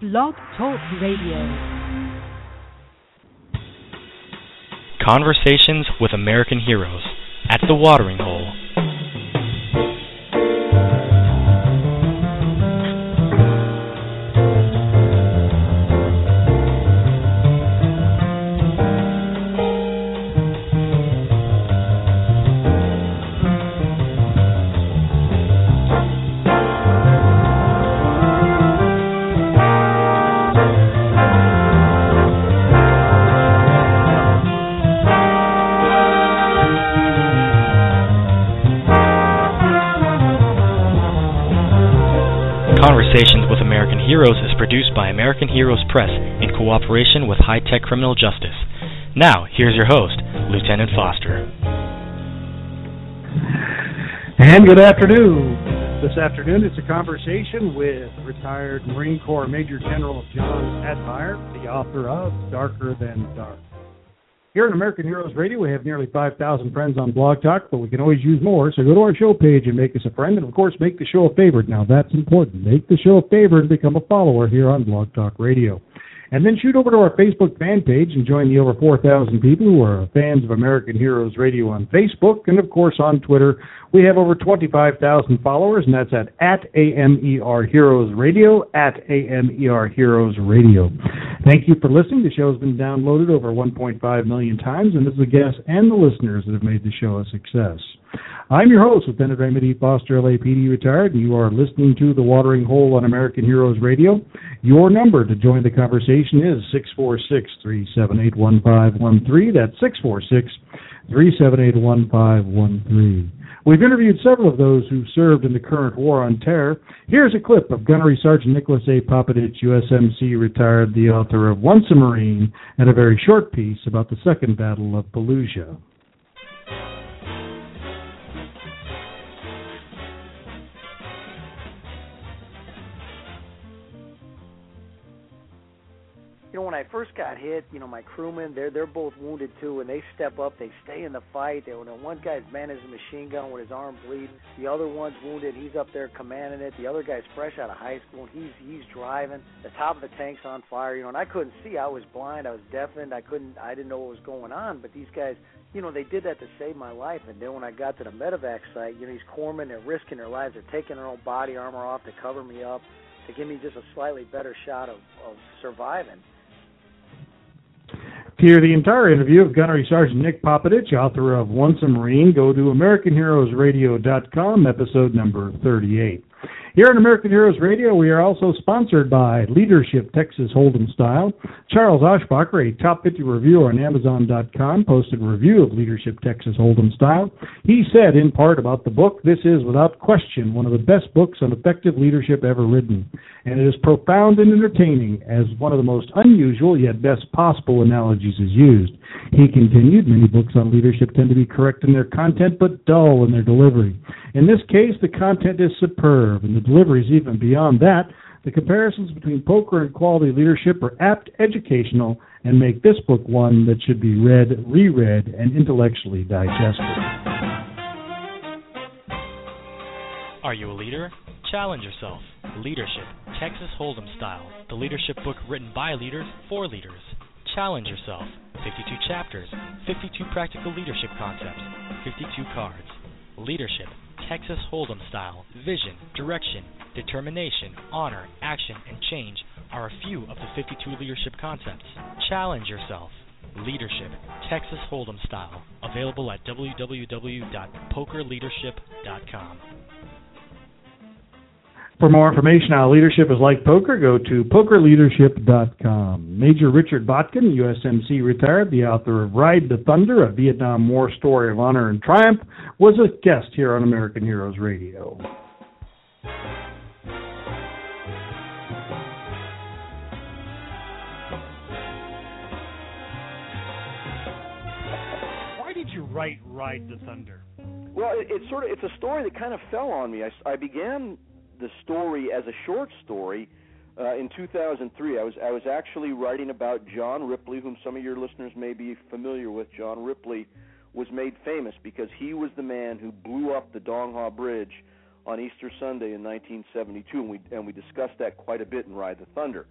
Blog Talk Radio. Conversations with American Heroes at the Watering Hole. Conversations with American Heroes is produced by American Heroes Press in cooperation with High Tech Criminal Justice. Now, here's your host, Lieutenant Foster. And good afternoon. This afternoon it's a conversation with retired Marine Corps Major General John Admire, the author of Darker Than Dark. Here on American Heroes Radio, we have nearly 5,000 friends on Blog Talk, but we can always use more, so go to our show page and make us a friend, and of course, make the show a favorite. Now, that's important. Make the show a favorite and become a follower here on Blog Talk Radio. And then shoot over to our Facebook fan page and join the over 4,000 people who are fans of American Heroes Radio on Facebook. And, of course, on Twitter, we have over 25,000 followers, and that's at AMER Heroes Radio, at AMER Heroes Radio. Thank you for listening. The show has been downloaded over 1.5 million times, and this is the guests and the listeners that have made the show a success. I'm your host, Lieutenant Raymond E. Foster, LAPD retired, and you are listening to The Watering Hole on American Heroes Radio. Your number to join the conversation is 646-378-1513. That's 646-378-1513. We've interviewed several of those who served in the current War on Terror. Here's a clip of Gunnery Sergeant Nicholas A. Popovich, USMC retired, the author of Once a Marine, and a very short piece about the Second Battle of Fallujah. You know, when I first got hit, you know, my crewmen, they're both wounded too, and they step up, they stay in the fight. One guy's manning his machine gun with his arm bleeding. The other one's wounded, he's up there commanding it. The other guy's fresh out of high school, and he's driving. The top of the tank's on fire, you know, and I couldn't see. I was blind, I was deafened, I didn't know what was going on. But these guys, you know, they did that to save my life. And then when I got to the medevac site, you know, these corpsmen, they're risking their lives. They're taking their own body armor off to cover me up, to give me just a slightly better shot of surviving. To hear the entire interview of Gunnery Sergeant Nick Popovich, author of Once a Marine, go to AmericanHeroesRadio.com, episode number 38. Here on American Heroes Radio, we are also sponsored by Leadership Texas Hold'em Style. Charles Oshbacher, a top 50 reviewer on Amazon.com, posted a review of Leadership Texas Hold'em Style. He said, in part, about the book, this is, without question, one of the best books on effective leadership ever written. And it is profound and entertaining, as one of the most unusual yet best possible analogies is used. He continued, many books on leadership tend to be correct in their content, but dull in their delivery. In this case, the content is superb, and the delivery is even beyond that. The comparisons between poker and quality leadership are apt, educational, and make this book one that should be read, reread, and intellectually digested. Are you a leader? Challenge yourself. Leadership, Texas Hold'em Style, the leadership book written by leaders for leaders. Challenge yourself. 52 chapters, 52 practical leadership concepts, 52 cards. Leadership, Texas Hold'em Style, vision, direction, determination, honor, action, and change are a few of the 52 leadership concepts. Challenge yourself. Leadership, Texas Hold'em Style, available at www.pokerleadership.com. For more information on how leadership is like poker, go to pokerleadership.com. Major Richard Botkin, USMC retired, the author of Ride the Thunder, a Vietnam War story of honor and triumph, was a guest here on American Heroes Radio. Why did you write Ride the Thunder? Well, it's a story that kind of fell on me. I began the story as a short story in 2003. I was actually writing about John Ripley, whom some of your listeners may be familiar with. John Ripley was made famous because he was the man who blew up the Dong Ha Bridge on Easter Sunday in 1972, and we discussed that quite a bit in Ride the Thunder.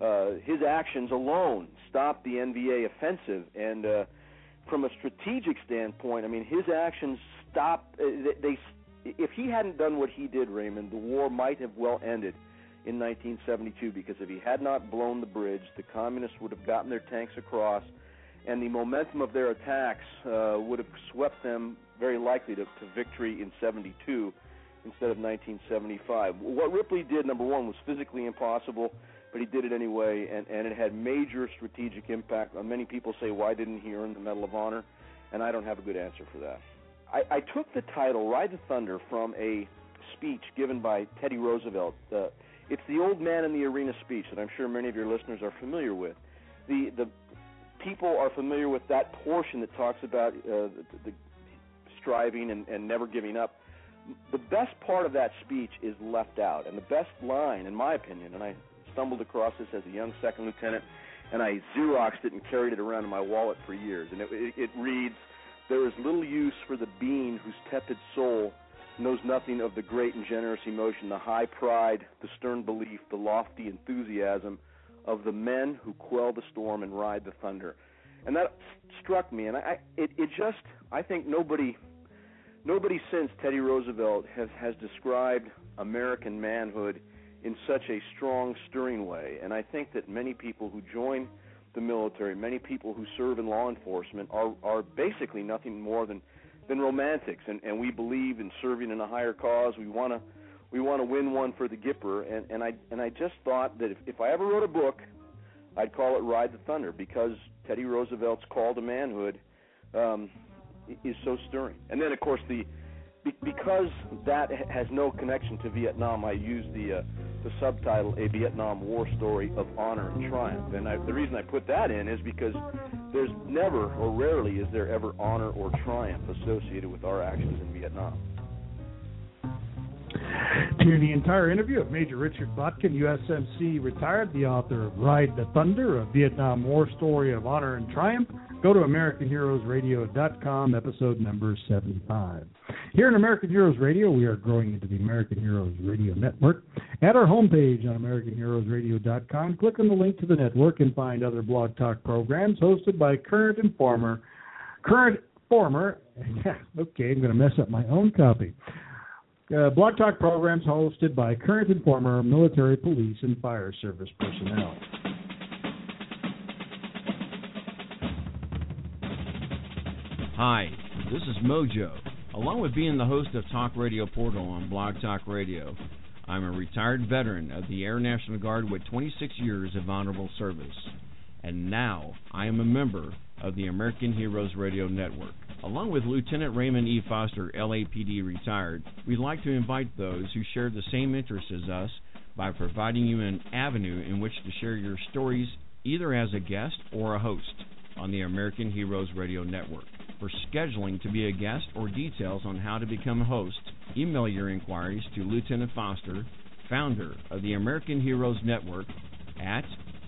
his actions alone stopped the NVA offensive. And from a strategic standpoint, I mean, his actions stopped. If he hadn't done what he did, Raymond, the war might have well ended in 1972, because if he had not blown the bridge, the communists would have gotten their tanks across, and the momentum of their attacks would have swept them very likely to victory in 72 instead of 1975. What Ripley did, number one, was physically impossible, but he did it anyway, and it had major strategic impact. Many people say, why didn't he earn the Medal of Honor? And I don't have a good answer for that. I took the title, Ride the Thunder, from a speech given by Teddy Roosevelt. It's the old man in the arena speech that I'm sure many of your listeners are familiar with. The people are familiar with that portion that talks about the striving and never giving up. The best part of that speech is left out, and the best line, in my opinion, and I stumbled across this as a young second lieutenant, and I Xeroxed it and carried it around in my wallet for years, and it reads, "There is little use for the being whose tepid soul knows nothing of the great and generous emotion, the high pride, the stern belief, the lofty enthusiasm of the men who quell the storm and ride the thunder." And that struck me, and I think nobody since Teddy Roosevelt has described American manhood in such a strong, stirring way. And I think that many people who join the military, many people who serve in law enforcement are basically nothing more than romantics, and we believe in serving in a higher cause. We want to win one for the Gipper, and I just thought that if I ever wrote a book, I'd call it Ride the Thunder, because Teddy Roosevelt's call to manhood is so stirring. And then, of course, because that has no connection to Vietnam, I used the subtitle, A Vietnam War Story of Honor and Triumph. And the reason I put that in is because there's never, or rarely is there ever, honor or triumph associated with our actions in Vietnam. To hear the entire interview of Major Richard Botkin, USMC retired, the author of Ride the Thunder, A Vietnam War Story of Honor and Triumph, go to AmericanHeroesRadio.com, episode number 75. Here in American Heroes Radio, we are growing into the American Heroes Radio Network. At our homepage on AmericanHeroesRadio.com, click on the link to the network and find other Blog Talk programs hosted by current and former, I'm going to mess up my own copy. Blog Talk programs hosted by current and former military, police, and fire service personnel. Hi, this is Mojo. Along with being the host of Talk Radio Portal on Blog Talk Radio, I'm a retired veteran of the Air National Guard with 26 years of honorable service. And now I am a member of the American Heroes Radio Network. Along with Lieutenant Raymond E. Foster, LAPD retired, we'd like to invite those who share the same interests as us by providing you an avenue in which to share your stories either as a guest or a host on the American Heroes Radio Network. For scheduling to be a guest or details on how to become a host, email your inquiries to Lieutenant Foster, founder of the American Heroes Network, at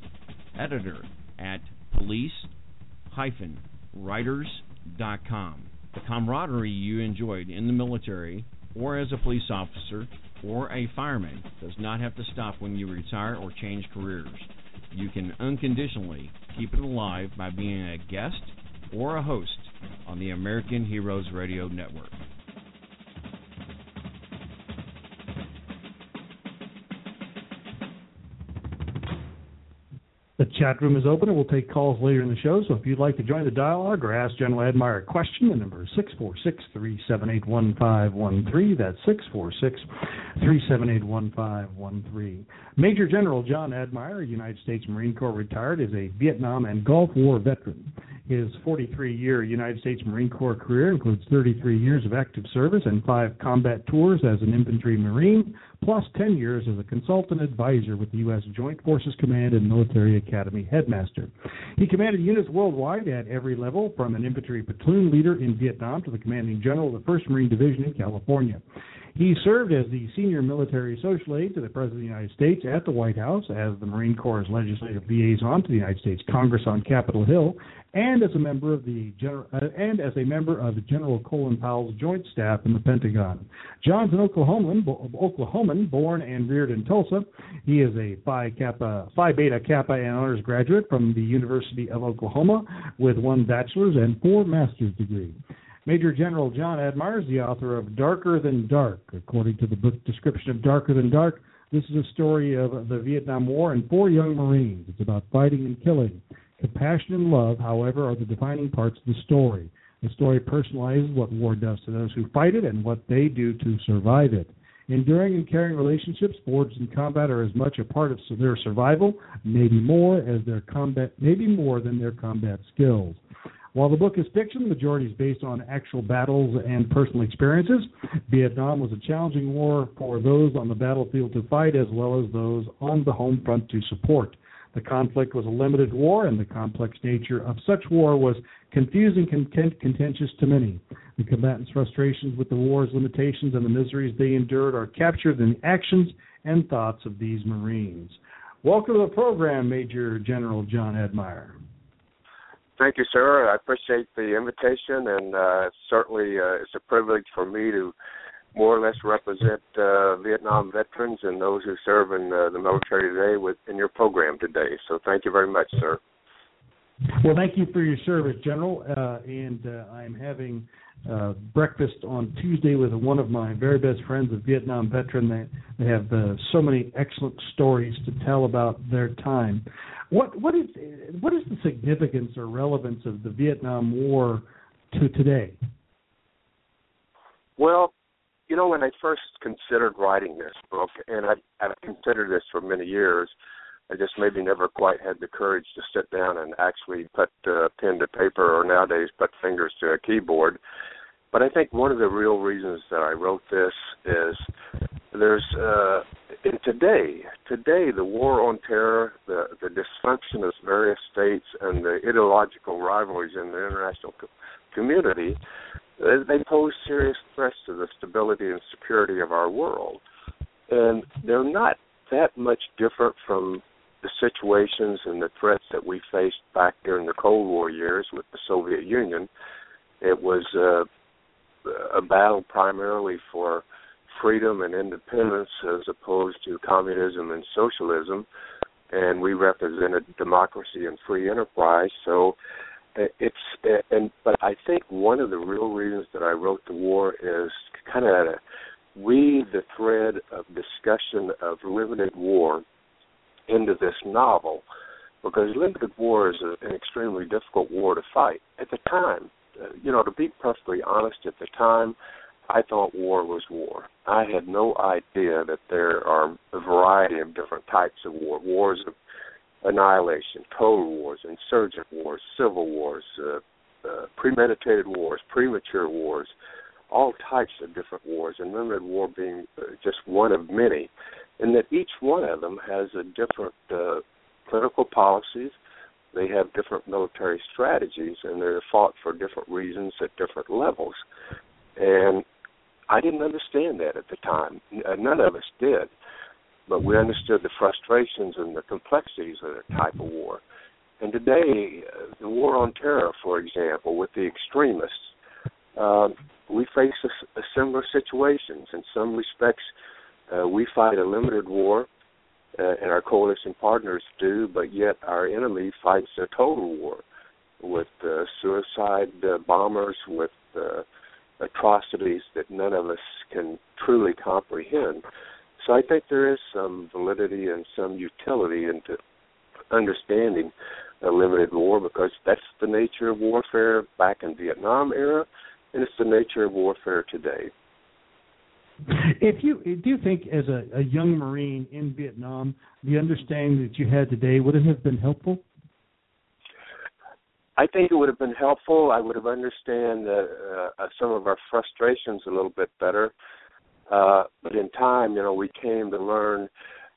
editor@police-writers.com. The camaraderie you enjoyed in the military or as a police officer or a fireman does not have to stop when you retire or change careers. You can unconditionally keep it alive by being a guest or a host on the American Heroes Radio Network. The chat room is open, and we'll take calls later in the show. So if you'd like to join the dialogue or ask General Admire a question, the number is 646-378-1513. That's 646-378-1513. Major General John Admire, United States Marine Corps retired, is a Vietnam and Gulf War veteran. His 43-year United States Marine Corps career includes 33 years of active service and 5 combat tours as an infantry Marine, plus 10 years as a consultant advisor with the U.S. Joint Forces Command and Military Academy headmaster. He commanded units worldwide at every level, from an infantry platoon leader in Vietnam to the commanding general of the 1st Marine Division in California. He served as the senior military social aide to the President of the United States at the White House, as the Marine Corps' legislative liaison to the United States Congress on Capitol Hill, and as a member of General Colin Powell's Joint Staff in the Pentagon. John's an Oklahoman, born and reared in Tulsa. He is a Phi Beta Kappa and honors graduate from the University of Oklahoma with 1 bachelor's and 4 master's degrees. Major General John Admire is the author of Darker Than Dark. According to the book description of Darker Than Dark, this is a story of the Vietnam War and 4 young Marines. It's about fighting and killing. Compassion and love, however, are the defining parts of the story. The story personalizes what war does to those who fight it and what they do to survive it. Enduring and caring relationships forged in combat are as much a part of their survival, maybe more than their combat skills. While the book is fiction, the majority is based on actual battles and personal experiences. Vietnam was a challenging war for those on the battlefield to fight as well as those on the home front to support. The conflict was a limited war, and the complex nature of such war was confusing and contentious to many. The combatants' frustrations with the war's limitations and the miseries they endured are captured in the actions and thoughts of these Marines. Welcome to the program, Major General John Admire. Thank you, sir. I appreciate the invitation, and certainly it's a privilege for me to more or less represent Vietnam veterans and those who serve in the military today in your program today. So thank you very much, sir. Well, thank you for your service, General. And I'm having breakfast on Tuesday with one of my very best friends, a Vietnam veteran. They have so many excellent stories to tell about their time. What is the significance or relevance of the Vietnam War to today? Well, you know, when I first considered writing this book, and I've considered this for many years, I just maybe never quite had the courage to sit down and actually put pen to paper, or nowadays put fingers to a keyboard. But I think one of the real reasons that I wrote this is there's today the war on terror, the dysfunction of various states, and the ideological rivalries in the international community, they pose serious threats to the stability and security of our world. And they're not that much different from the situations and the threats that we faced back during the Cold War years with the Soviet Union. It was a battle primarily for freedom and independence as opposed to communism and socialism, and we represented democracy and free enterprise. So but I think one of the real reasons that I wrote the war is kind of weave the thread of discussion of limited war into this novel, because limited war is an extremely difficult war to fight. At the time, to be perfectly honest, at the time, I thought war was war. I had no idea that there are a variety of different types of war. Wars of annihilation, total wars, insurgent wars, civil wars, premeditated wars, premature wars, all types of different wars, and limited war being just one of many, and that each one of them has a different political policies. They have different military strategies, and they're fought for different reasons at different levels. And I didn't understand that at the time. None of us did. But we understood the frustrations and the complexities of that type of war. And today, the war on terror, for example, with the extremists, we face a similar situations. In some respects, we fight a limited war, and our coalition partners do, but yet our enemy fights a total war with suicide bombers, with atrocities that none of us can truly comprehend. So I think there is some validity and some utility into understanding a limited war, because that's the nature of warfare back in Vietnam era, and it's the nature of warfare today. Do you think, as a young Marine in Vietnam, the understanding that you had today, would it have been helpful? I think it would have been helpful. I would have understood some of our frustrations a little bit better. But in time, we came to learn.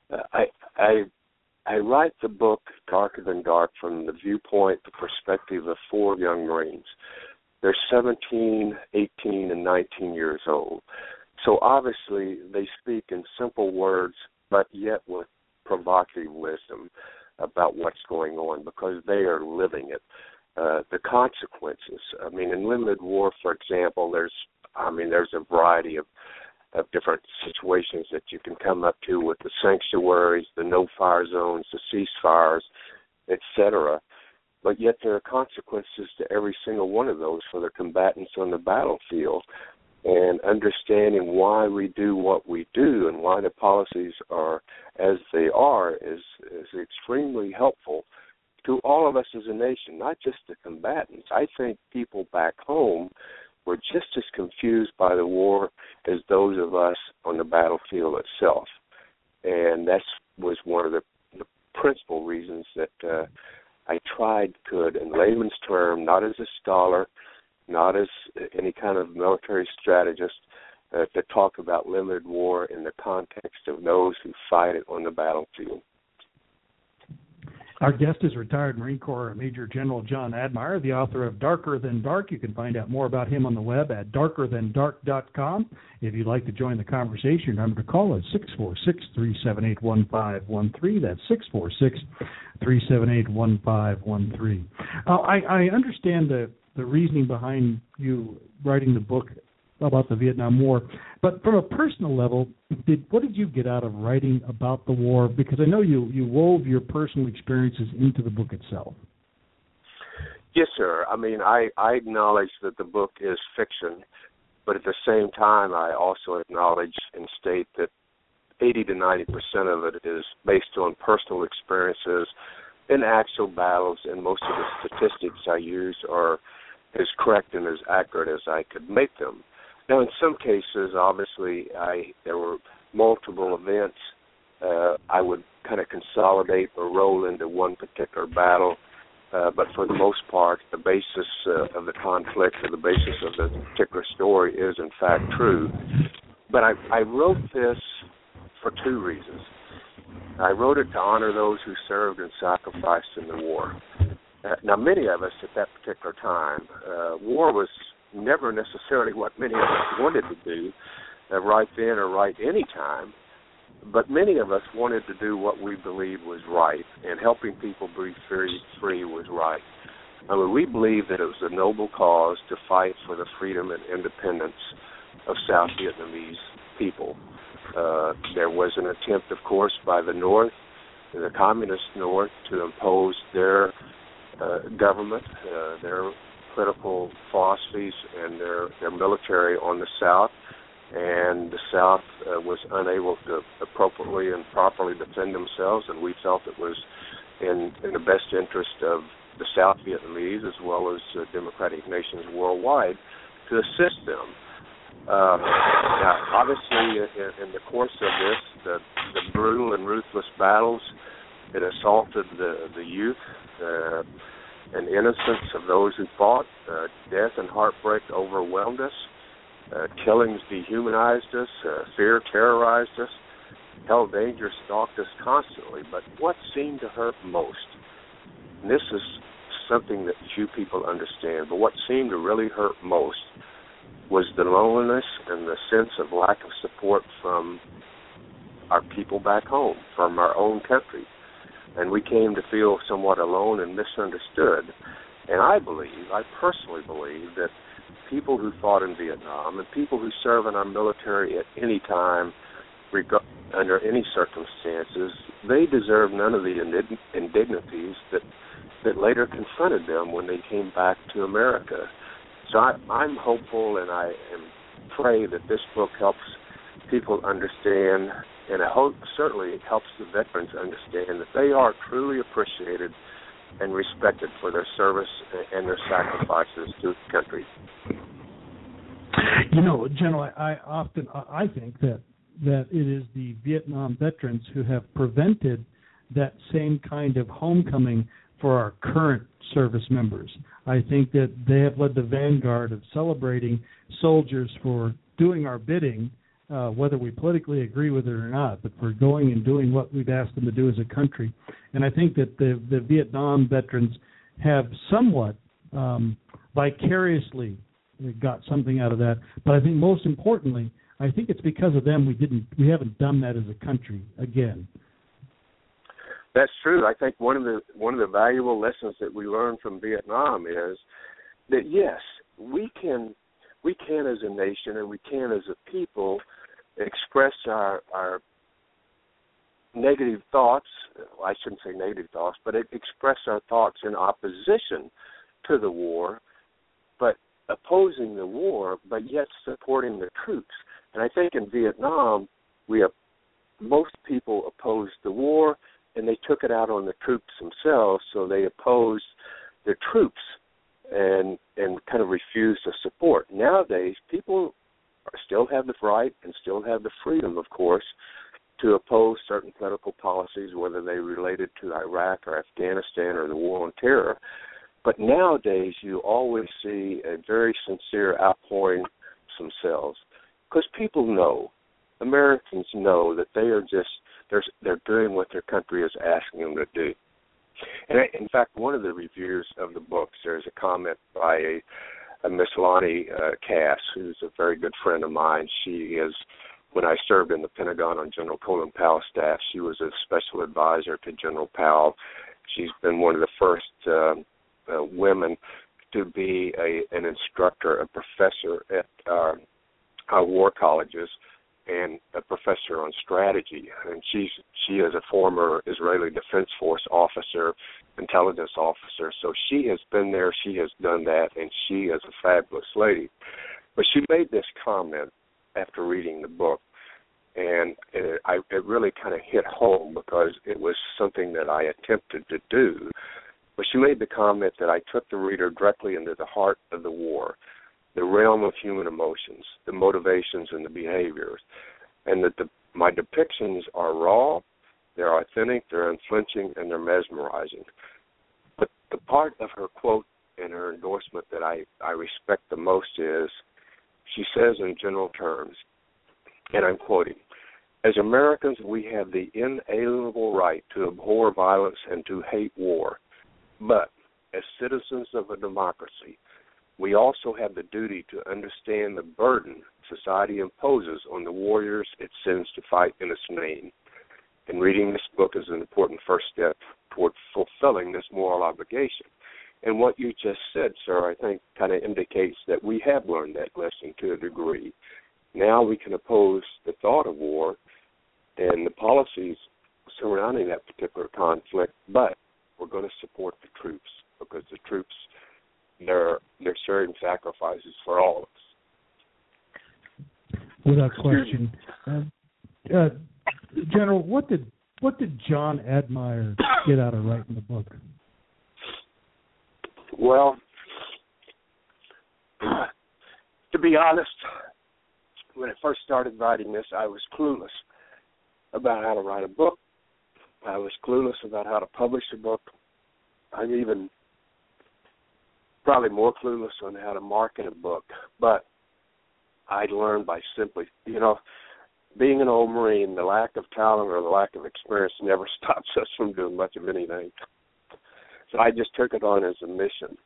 I write the book Darker Than Dark from the viewpoint, the perspective of 4 young Marines. They're 17, 18, and 19 years old. So obviously they speak in simple words, but yet with provocative wisdom about what's going on because they are living it. The consequences. I mean, in limited war, for example, there's a variety of different situations that you can come up to with the sanctuaries, the no-fire zones, the ceasefires, etc. But yet there are consequences to every single one of those for the combatants on the battlefield. And understanding why we do what we do and why the policies are as they are is extremely helpful to all of us as a nation, not just the combatants. I think people back home were just as confused by the war as those of us on the battlefield itself. And that was one of the principal reasons that I could, in layman's term, not as a scholar, not as any kind of military strategist, to talk about limited war in the context of those who fight it on the battlefield. Our guest is retired Marine Corps Major General John Admire, the author of Darker Than Dark. You can find out more about him on the web at darkerthandark.com. If you'd like to join the conversation, your number to call is 646-378-1513. That's 646-378-1513. I understand the reasoning behind you writing the book about the Vietnam War, but from a personal level, what did you get out of writing about the war? Because I know you wove your personal experiences into the book itself. Yes, sir. I mean, I acknowledge that the book is fiction, but at the same time, I also acknowledge and state that 80 to 90% of it is based on personal experiences in actual battles, and most of the statistics I use are as correct and as accurate as I could make them. Now, in some cases, obviously, there were multiple events. I would kind of consolidate or roll into one particular battle, but for the most part, the basis of the conflict or the basis of the particular story is, in fact, true. But I wrote this for two reasons. I wrote it to honor those who served and sacrificed in the war. Now, many of us at that particular time, war was never necessarily what many of us wanted to do right then or right any time, but many of us wanted to do what we believed was right, and helping people be free was right. I mean, we believed that it was a noble cause to fight for the freedom and independence of South Vietnamese people. There was an attempt, of course, by the North, the Communist North, to impose their government, their political philosophies and their military on the South, and the South was unable to appropriately and properly defend themselves, and we felt it was in the best interest of the South Vietnamese as well as democratic nations worldwide to assist them. Now, obviously, in the course of this, the brutal and ruthless battles, it assaulted the youth and innocence of those who fought. Death and heartbreak overwhelmed us. Killings dehumanized us. Fear terrorized us. Hell, danger stalked us constantly. But what seemed to hurt most, and this is something that few people understand, but what seemed to really hurt most was the loneliness and the sense of lack of support from our people back home, from our own country. And we came to feel somewhat alone and misunderstood. And I personally believe that people who fought in Vietnam and people who serve in our military at any time, under any circumstances, they deserve none of the indignities that later confronted them when they came back to America. So I'm hopeful, and I pray that this book helps people understand, and I hope certainly it helps the veterans understand that they are truly appreciated and respected for their service and their sacrifices to the country. You know, General, I think that it is the Vietnam veterans who have prevented that same kind of homecoming for our current service members. I think that they have led the vanguard of celebrating soldiers for doing our bidding, whether we politically agree with it or not, but for going and doing what we've asked them to do as a country. And I think that the Vietnam veterans have somewhat vicariously got something out of that. But I think most importantly, I think it's because of them we haven't done that as a country again. That's true. I think one of the valuable lessons that we learned from Vietnam is that yes, we can as a nation and we can as a people express our negative thoughts. I shouldn't say negative thoughts, but express our thoughts in opposition to the war, but opposing the war, but yet supporting the troops. And I think in Vietnam, most people opposed the war, and they took it out on the troops themselves, so they opposed the troops and kind of refused to support. Nowadays, people still have the right and still have the freedom, of course, to oppose certain political policies, whether they related to Iraq or Afghanistan or the war on terror. But nowadays, you always see a very sincere outpouring themselves, because people know, Americans know that they are just they're doing what their country is asking them to do. And in fact, one of the reviewers of the books, there's a comment by a Miss Lonnie Cass, who's a very good friend of mine. She is, when I served in the Pentagon on General Colin Powell's staff, she was a special advisor to General Powell. She's been one of the first women to be an instructor, a professor at our war colleges, and a professor on strategy. And she is a former Israeli Defense Force officer, intelligence officer. So she has been there, she has done that, and she is a fabulous lady. But she made this comment after reading the book, and it really kind of hit home because it was something that I attempted to do. But she made the comment that I took the reader directly into the heart of the war, the realm of human emotions, the motivations and the behaviors, and that my depictions are raw, they're authentic, they're unflinching, and they're mesmerizing. But the part of her quote and her endorsement that I respect the most is, she says in general terms, and I'm quoting, "As Americans, we have the inalienable right to abhor violence and to hate war. But as citizens of a democracy, we also have the duty to understand the burden society imposes on the warriors it sends to fight in its name. And reading this book is an important first step toward fulfilling this moral obligation." And what you just said, sir, I think kind of indicates that we have learned that lesson to a degree. Now we can oppose the thought of war and the policies surrounding that particular conflict, but we're going to support the troops because the troops, they're sharing sacrifices for all of us. Without question. General, what did John Admire get out of writing the book? Well, to be honest, when I first started writing this, I was clueless about how to write a book. I was clueless about how to publish a book. I'm even probably more clueless on how to market a book. But I learned by simply, being an old Marine, the lack of talent or the lack of experience never stops us from doing much of anything. So I just took it on as a mission.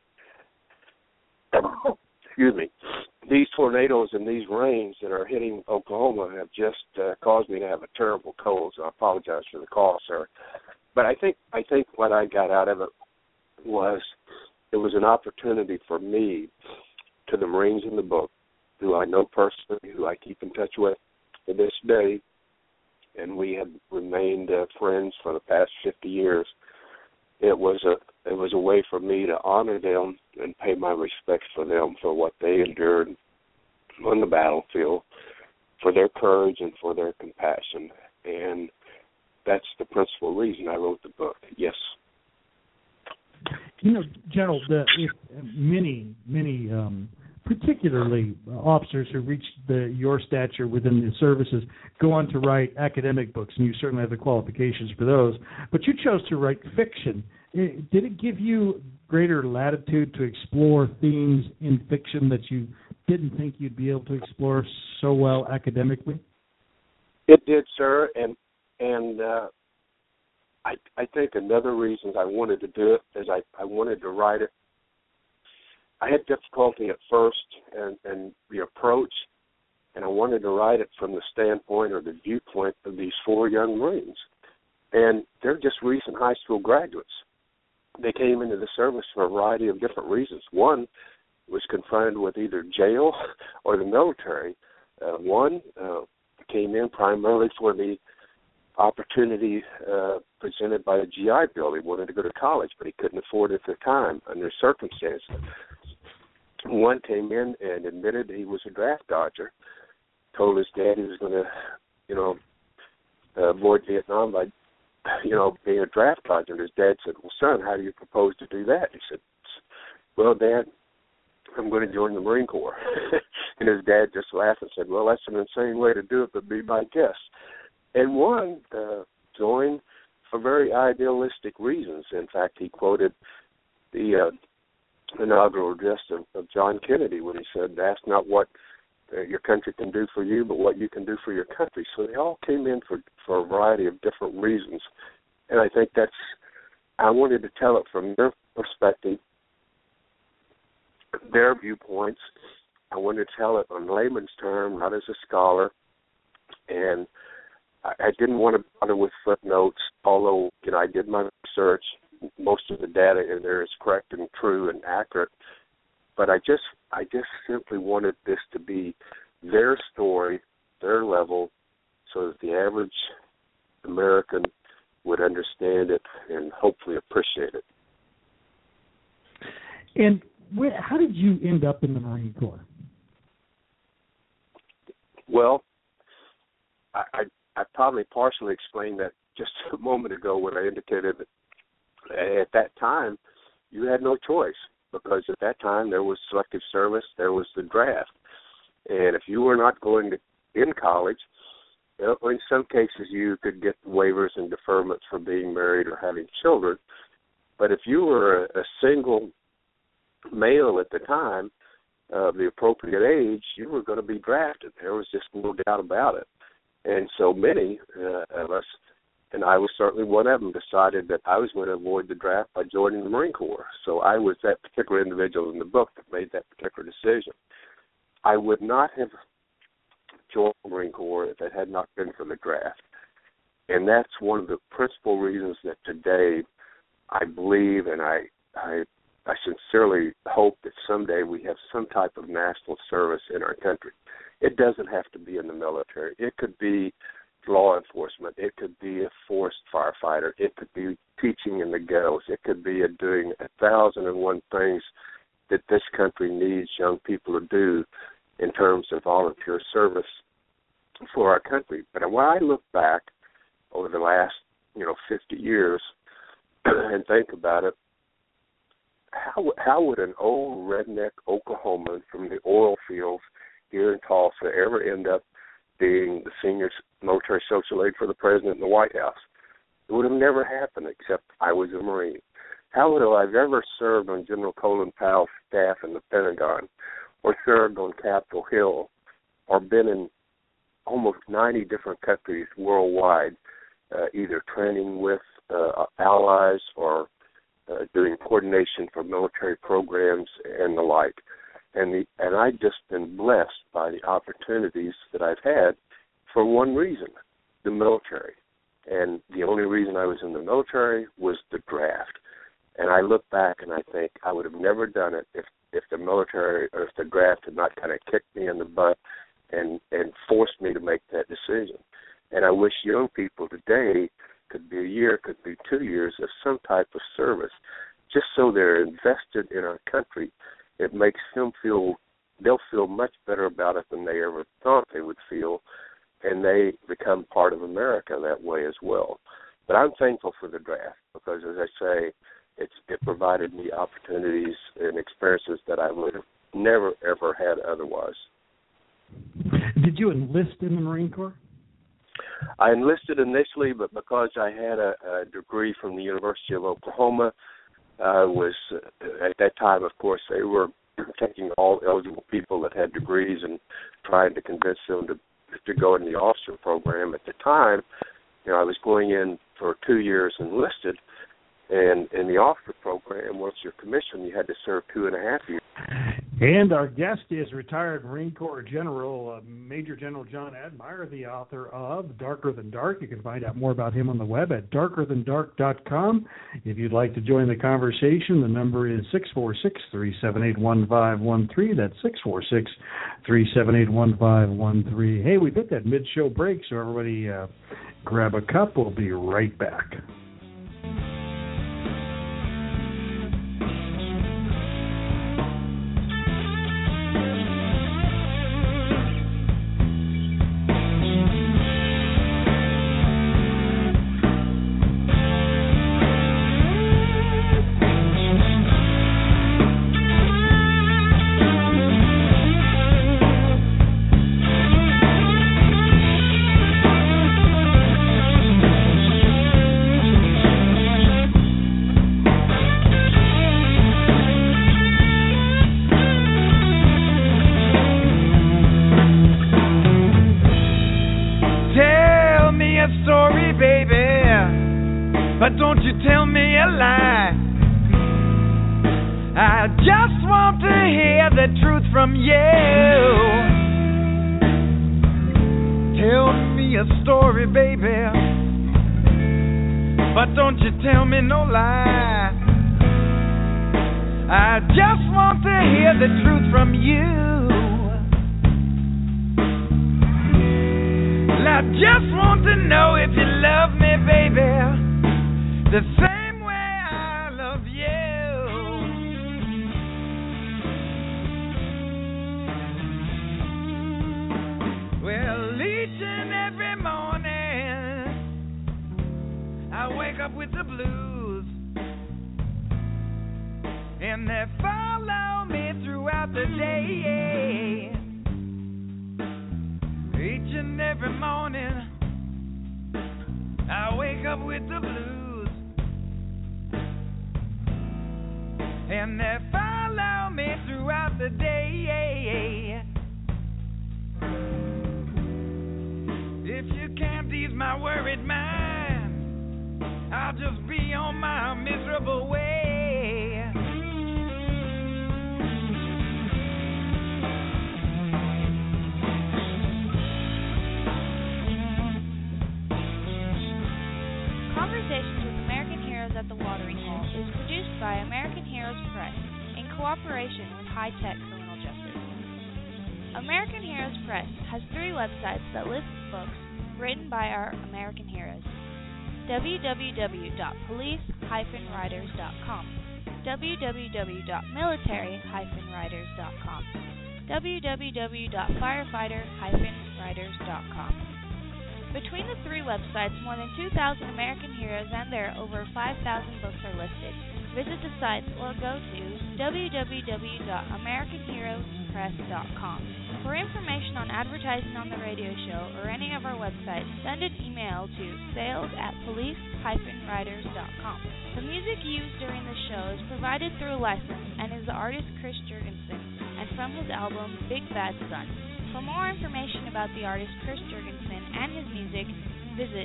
Excuse me. These tornadoes and these rains that are hitting Oklahoma have just caused me to have a terrible cold, so I apologize for the call, sir. But I think what I got out of it was an opportunity for me, to the Marines in the book, who I know personally, who I keep in touch with to this day, and we have remained friends for the past 50 years. It was a way for me to honor them and pay my respects for them for what they endured on the battlefield, for their courage and for their compassion. And that's the principal reason I wrote the book, yes. General, many, particularly officers who reach your stature within the services go on to write academic books, and you certainly have the qualifications for those. But you chose to write fiction. Did it give you greater latitude to explore themes in fiction that you didn't think you'd be able to explore so well academically? It did, sir, and I think another reason I wanted to do it is I wanted to write it. I had difficulty at first and the approach, and I wanted to write it from the standpoint or the viewpoint of these 4 young Marines. And they're just recent high school graduates. They came into the service for a variety of different reasons. One was confronted with either jail or the military. One came in primarily for the opportunity presented by the GI Bill. He wanted to go to college, but he couldn't afford it at the time under circumstances. One came in and admitted he was a draft dodger, told his dad he was going to, avoid Vietnam by, being a draft dodger. And his dad said, well, son, how do you propose to do that? He said, well, Dad, I'm going to join the Marine Corps. And his dad just laughed and said, well, that's an insane way to do it, but be my guest. And one joined for very idealistic reasons. In fact, he quoted the inaugural address of John Kennedy when he said, ask not what your country can do for you, but what you can do for your country. So they all came in for a variety of different reasons. And I think I wanted to tell it from their perspective, their viewpoints. I wanted to tell it on layman's term, not as a scholar. And I didn't want to bother with footnotes, although, I did my research. Most of the data in there is correct and true and accurate. But I just simply wanted this to be their story, their level, so that the average American would understand it and hopefully appreciate it. And how did you end up in the Marine Corps? Well, I probably partially explained that just a moment ago when I indicated that at that time you had no choice, because at that time there was selective service, there was the draft. And if you were not going to in college, in some cases you could get waivers and deferments for being married or having children. But if you were a single male at the time of the appropriate age, you were going to be drafted. There was just no doubt about it. And so many of us, and I was certainly one of them, decided that I was going to avoid the draft by joining the Marine Corps. So I was that particular individual in the book that made that particular decision. I would not have joined the Marine Corps if it had not been for the draft. And that's one of the principal reasons that today I believe, and I sincerely hope that someday we have some type of national service in our country. It doesn't have to be in the military. It could be law enforcement. It could be a forest firefighter. It could be teaching in the ghettos. It could be doing 1,001 things that this country needs young people to do in terms of volunteer service for our country. But when I look back over the last, 50 years and think about it, how would an old redneck Oklahoman from the oil fields here in Tulsa ever end up being the senior military social aide for the president in the White House? It would have never happened except I was a Marine. How would I have ever served on General Colin Powell's staff in the Pentagon, or served on Capitol Hill, or been in almost 90 different countries worldwide, either training with allies or doing coordination for military programs and the like. And I've just been blessed by the opportunities that I've had for one reason, the military. And the only reason I was in the military was the draft. And I look back and I think I would have never done it if the military or if the draft had not kind of kicked me in the butt and forced me to make that decision. And I wish young people today, could be a year, could be 2 years, of some type of service, just so they're invested in our country. It makes them they'll feel much better about it than they ever thought they would feel, and they become part of America that way as well. But I'm thankful for the draft because, as I say, it provided me opportunities and experiences that I would have never, ever had otherwise. Did you enlist in the Marine Corps? I enlisted initially, but because I had a degree from the University of Oklahoma, I was, at that time, of course, they were taking all eligible people that had degrees and trying to convince them to go in the officer program. At the time, I was going in for 2 years enlisted, And in the officer program, once you're commissioned, you had to serve 2.5 years. And our guest is retired Marine Corps General, Major General John Admire, the author of Darker Than Dark. You can find out more about him on the web at darkerthandark.com. If you'd like to join the conversation, the number is 646-378-1513. That's 646-378-1513. Hey, we hit that mid-show break, so everybody grab a cup. We'll be right back. But don't you tell me a lie. I just want to hear the truth from you. Tell me a story, baby, but don't you tell me no lie. I just want to hear the truth from you. I just want to know if you love me, baby, the same way I love you. Well, each and every morning I wake up with the blues, and they follow me throughout the day. Each and every morning I wake up with the blues, and they follow me throughout the day. If you can't ease my worried mind, I'll just be on my miserable way. Conversations with American Heroes at the Watering Hole is produced by American Heroes Press in cooperation with High Tech Criminal Justice. American Heroes Press has 3 websites that list books written by our American heroes: www.police-writers.com, www.military-writers.com, www.firefighter-writers.com. Between the 3 websites, more than 2,000 American heroes and their over 5,000 books are listed. Visit the sites or go to www.americanheroespress.com. For information on advertising on the radio show or any of our websites, send an email to sales@police-writers.com. The music used during the show is provided through a license and is the artist Chris Jurgensen and from his album Big Bad Sun. For more information about the artist Chris Jurgensen and his music, visit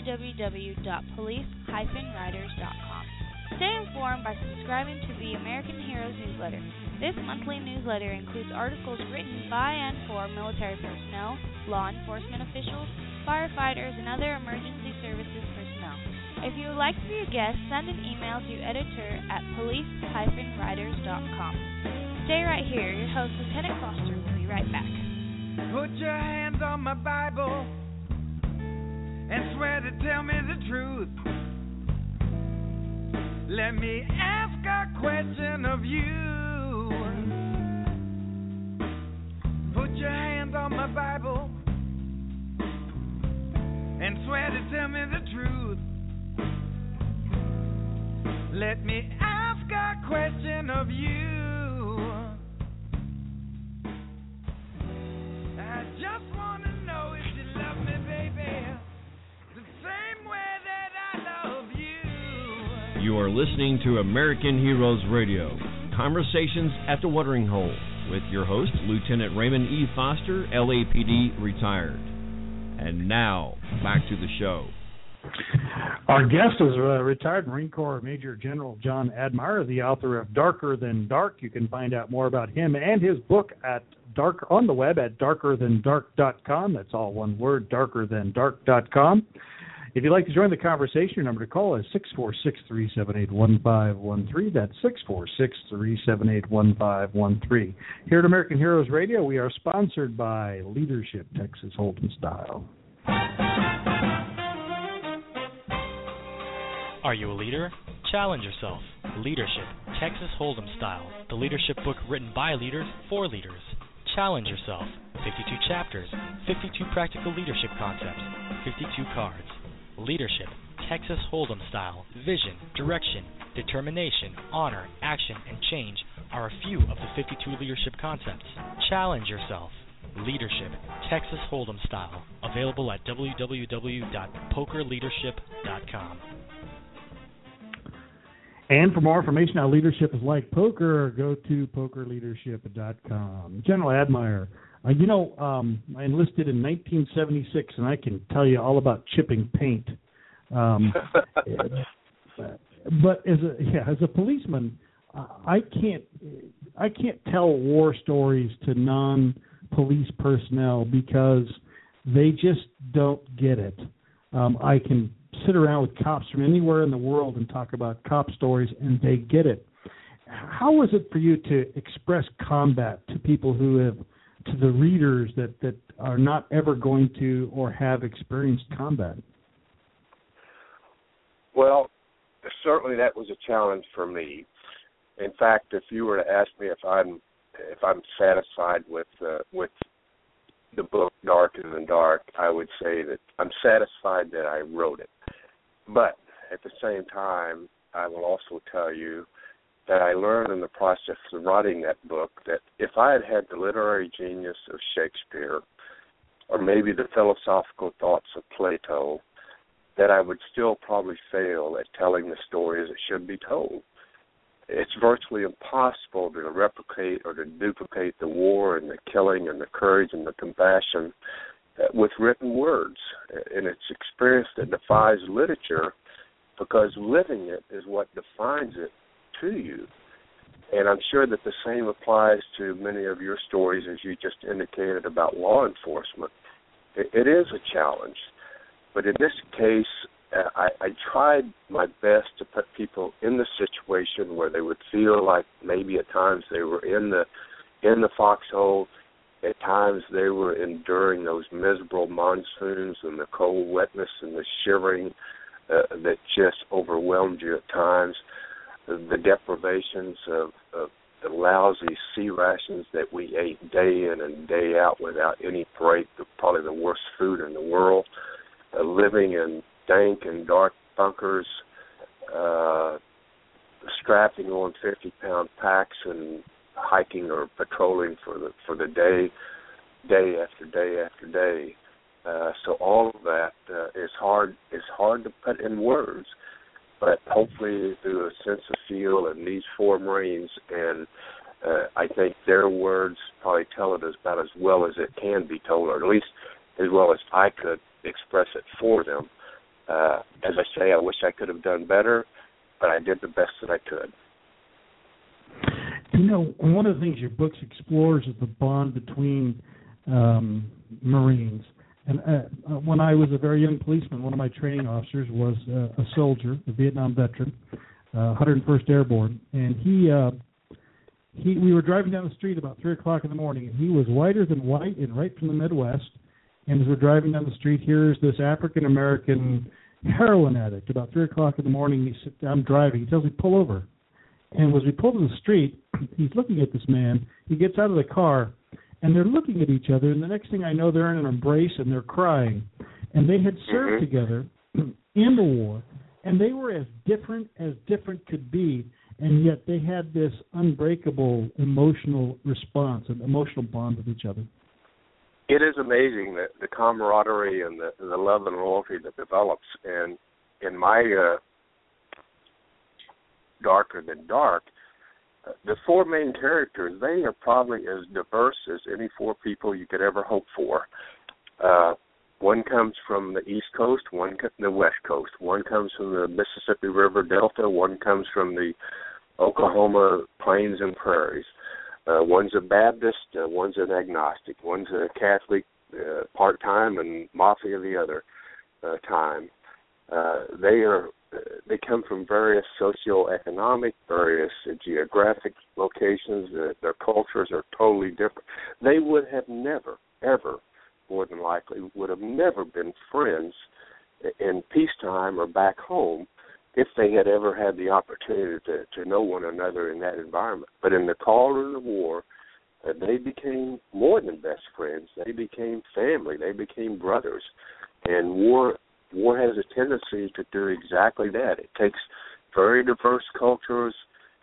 www.police-writers.com. Stay informed by subscribing to the American Heroes newsletter. This monthly newsletter includes articles written by and for military personnel, law enforcement officials, firefighters, and other emergency services personnel. If you would like to be a guest, send an email to editor@police-writers.com. Stay right here. Your host, Lieutenant Foster, will be right back. Put your hands on my Bible and swear to tell me the truth. Let me ask a question of you. Put your hands on my Bible and swear to tell me the truth. Let me ask a question of you. I just want to know if you love me, baby, the same way that I love you. You are listening to American Heroes Radio, Conversations at the Watering Hole, with your host, Lieutenant Raymond E. Foster, LAPD retired. And now, back to the show. Our guest is retired Marine Corps Major General John Admire, the author of Darker Than Dark. You can find out more about him and his book on the web at darkerthandark.com. That's all one word, darkerthandark.com. If you'd like to join the conversation, your number to call is 646-378-1513. That's 646-378-1513. Here at American Heroes Radio, we are sponsored by Leadership Texas Hold'em Style. Are you a leader? Challenge yourself. Leadership, Texas Hold'em Style, the leadership book written by leaders for leaders. Challenge yourself. 52 chapters, 52 practical leadership concepts, 52 cards. Leadership, Texas Hold'em Style, vision, direction, determination, honor, action, and change are a few of the 52 leadership concepts. Challenge yourself. Leadership, Texas Hold'em Style, available at www.pokerleadership.com. And for more information on leadership is like poker, go to pokerleadership.com. General Admire, I enlisted in 1976, and I can tell you all about chipping paint. But as a policeman, I can't tell war stories to non-police personnel because they just don't get it. I can sit around with cops from anywhere in the world and talk about cop stories, and they get it. How was it for you to express combat to people who have, to the readers that are not ever going to or have experienced combat? Well, certainly that was a challenge for me. In fact, if you were to ask me if I'm satisfied with the book Darker Than Dark, I would say that I'm satisfied that I wrote it. But at the same time, I will also tell you that I learned in the process of writing that book that if I had had the literary genius of Shakespeare or maybe the philosophical thoughts of Plato, that I would still probably fail at telling the story as it should be told. It's virtually impossible to replicate or to duplicate the war and the killing and the courage and the compassion with written words. And it's experience that defies literature because living it is what defines it to you. And I'm sure that the same applies to many of your stories, as you just indicated about law enforcement. It is a challenge. But in this case, I tried my best to put people in the situation where they would feel like maybe at times they were in the foxhole. At times they were enduring those miserable monsoons and the cold wetness and the shivering that just overwhelmed you at times. The deprivations of the lousy sea rations that we ate day in and day out without any break, probably the worst food in the world, living in dank and dark bunkers, strapping on 50-pound packs and hiking or patrolling for the day after day after day. So all of that is hard to put in words, but hopefully through a sense of feel and these four Marines, and I think their words probably tell it about as well as it can be told, or at least as well as I could express it for them. As I say, I wish I could have done better, but I did the best that I could. You know, one of the things your books explores is the bond between Marines. And when I was a very young policeman, one of my training officers was a soldier, a Vietnam veteran, 101st Airborne, and we were driving down the street about 3 o'clock in the morning, and he was whiter than white and right from the Midwest. And as we're driving down the street, here's this African-American heroin addict. About 3 o'clock in the morning, I'm driving. He tells me, pull over. And as we pull to the street, he's looking at this man. He gets out of the car, and they're looking at each other. And the next thing I know, they're in an embrace, and they're crying. And they had served together in the war, and they were as different could be, and yet they had this unbreakable emotional response, an emotional bond with each other. It is amazing that the camaraderie and the love and loyalty that develops. And in my Darker Than Dark, the four main characters, they are probably as diverse as any four people you could ever hope for. One comes from the East Coast, one the West Coast. One comes from the Mississippi River Delta, one comes from the Oklahoma plains and prairies. One's a Baptist, one's an agnostic. One's a Catholic part-time and Mafia the other time. They come from various socioeconomic, various geographic locations. Their cultures are totally different. They would have never, ever, more than likely, would have never been friends in peacetime or back home if they had ever had the opportunity to know one another in that environment. But in the call of the war, they became more than best friends. They became family. They became brothers. And war has a tendency to do exactly that. It takes very diverse cultures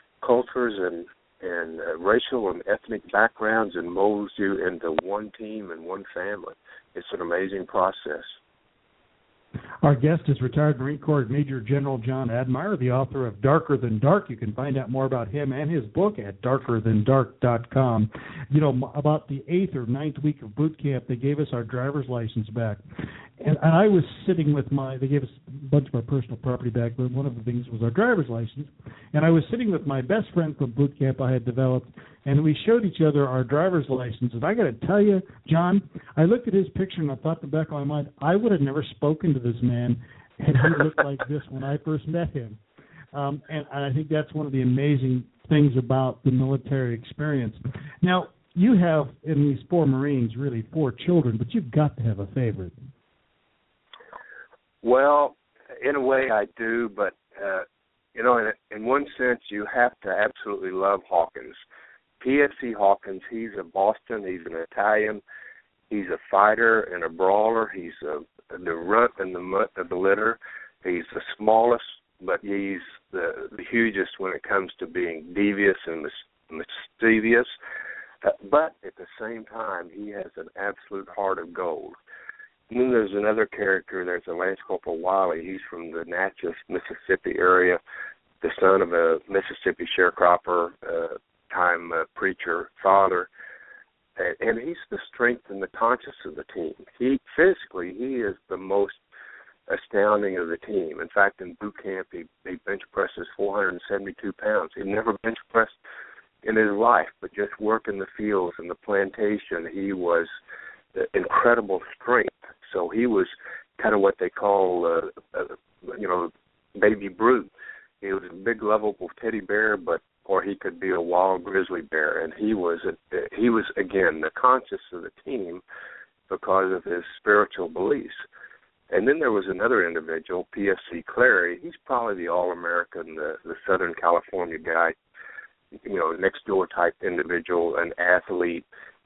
and racial and ethnic backgrounds and molds you into one team and one family. It's an amazing process. Our guest is retired Marine Corps Major General John Admire, the author of Darker Than Dark. You can find out more about him and his book at darkerthandark.com. You know, about the 8th or 9th week of boot camp, they gave us our driver's license back. And I was sitting with they gave us a bunch of our personal property back, but one of the things was our driver's license. And I was sitting with my best friend from boot camp I had developed, and we showed each other our driver's license. And I got to tell you, John, I looked at his picture and I thought in the back of my mind, I would have never spoken to this man had he looked like this when I first met him. And I think that's one of the amazing things about the military experience. Now, you have, in these 4 Marines, really 4 children, but you've got to have a favorite. Well, in a way I do, but, you know, in one sense, you have to absolutely love Hawkins. P.F.C. Hawkins, he's a Boston, he's an Italian, he's a fighter and a brawler, he's the runt and the mutt of the litter, he's the smallest, but he's the hugest when it comes to being devious and mischievous, but at the same time, he has an absolute heart of gold. And then there's another character, there's a Lance Corporal Wiley. He's from the Natchez, Mississippi area, the son of a Mississippi sharecropper, preacher, father. And he's the strength and the conscience of the team. He is the most astounding of the team. In fact, in boot camp, he bench presses 472 pounds. He never bench pressed in his life, but just working the fields and the plantation, he was incredible strength. So he was kind of what they call, baby brute. He was a big, lovable teddy bear, or he could be a wild grizzly bear. And he was again the conscience of the team because of his spiritual beliefs. And then there was another individual, P.F.C. Clary. He's probably the All-American, the Southern California guy, next door type individual, an athlete.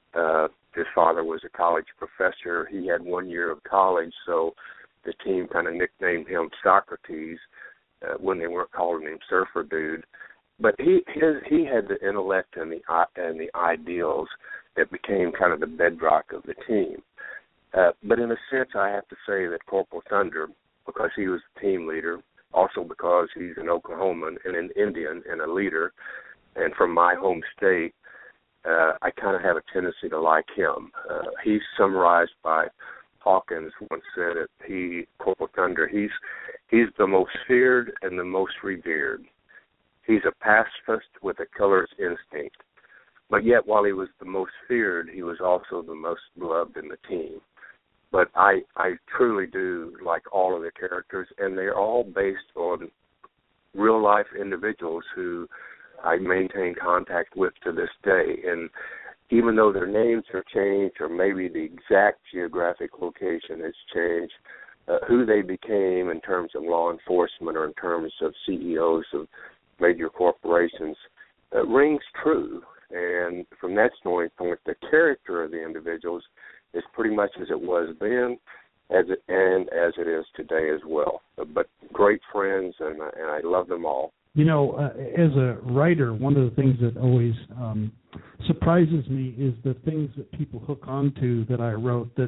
His father was a college professor. He had 1 year of college, so the team kind of nicknamed him Socrates when they weren't calling him Surfer Dude. But he had the intellect and the ideals that became kind of the bedrock of the team. But in a sense, I have to say that Corporal Thunder, because he was the team leader, also because he's an Oklahoman and an Indian and a leader, and from my home state, I kind of have a tendency to like him. He's summarized by Hawkins once said that Corporal Thunder, he's the most feared and the most revered. He's a pacifist with a killer's instinct. But yet, while he was the most feared, he was also the most beloved in the team. But I truly do like all of the characters, and they're all based on real-life individuals who I maintain contact with to this day. And even though their names are changed, or maybe the exact geographic location has changed, who they became in terms of law enforcement or in terms of CEOs of major corporations rings true. And from that standpoint, the character of the individuals is pretty much as it was then as it is today as well. But great friends, and I love them all. As a writer, one of the things that always surprises me is the things that people hook onto that I wrote that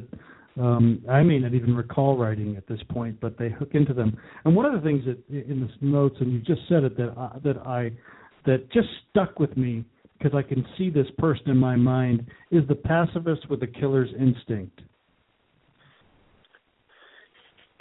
I may not even recall writing at this point, but they hook into them. And one of the things that in the notes, and you just said it, that just stuck with me because I can see this person in my mind, is the pacifist with the killer's instinct.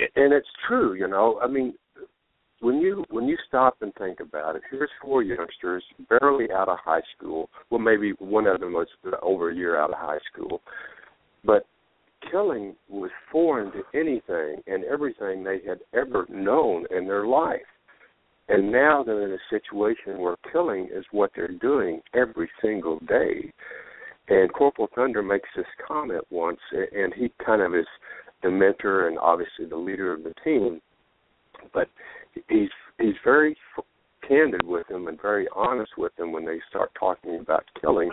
And it's true, you know. I mean, when you stop and think about it, here's 4 youngsters barely out of high school. Well, maybe one of them was over a year out of high school, but killing was foreign to anything and everything they had ever known in their life. And now they're in a situation where killing is what they're doing every single day. And Corporal Thunder makes this comment once, and he kind of is the mentor and obviously the leader of the team, but he's very candid with them and very honest with them when they start talking about killing